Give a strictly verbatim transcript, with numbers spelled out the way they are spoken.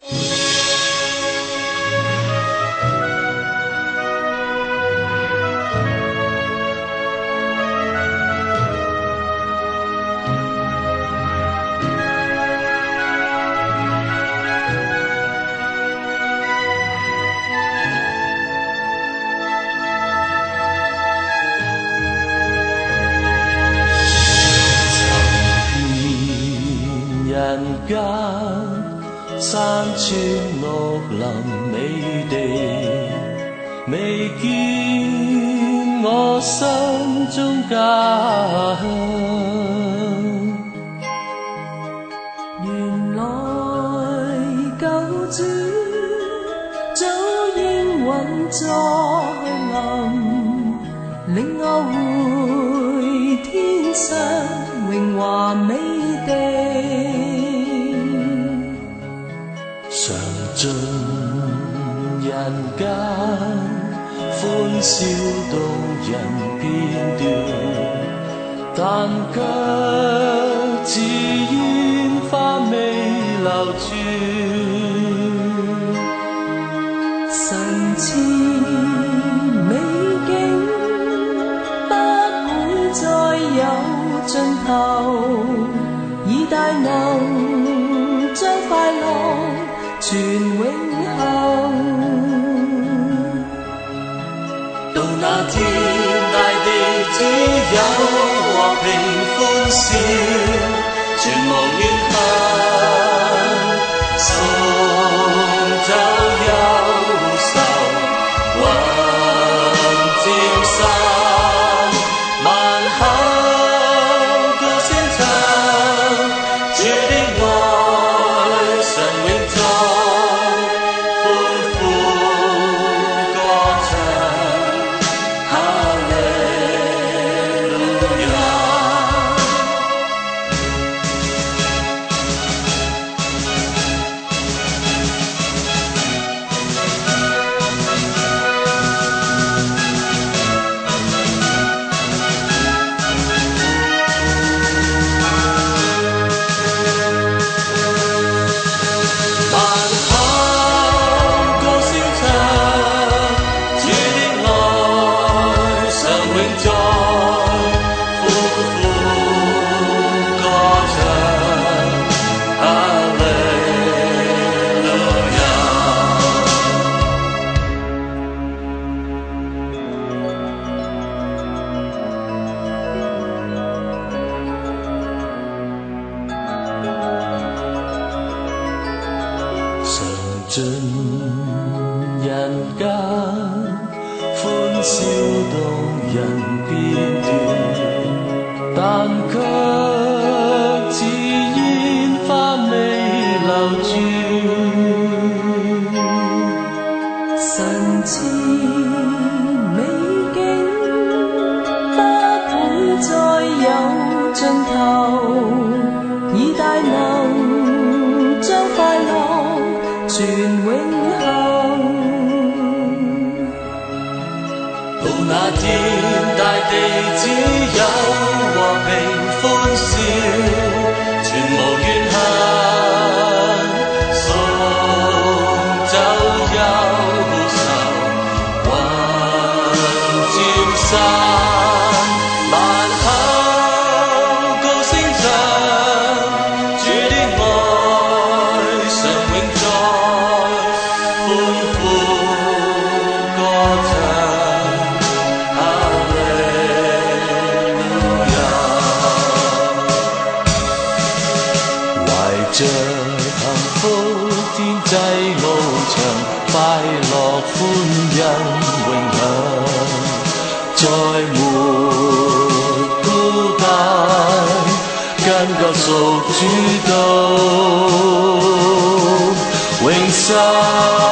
人間山川綠林美地，未見我心中家鄉。 原來舊主早應允再臨，領我回天上榮華美地。 常盡人間歡笑動人片段，但卻似煙花未流轉。 神似美景不會再有盡頭，以大能將快樂全永恆。 到那天大地只有和平歡笑，全無怨恨，送走憂愁，雲漸散，萬口高聲唱，主的愛常永在。盡人間歡笑動人片段，但卻似煙花未流轉。 神似美景不會再有盡頭，以大能將快樂全永恆。 到那天大地只有和平歡笑，全無怨恨，送走憂愁，雲漸散，萬口高聲唱，主的愛常永在。歡呼歌唱，哈利路亞。懷着幸福天際翱翔，快樂歡欣永享，再沒孤單，跟救贖主到永生。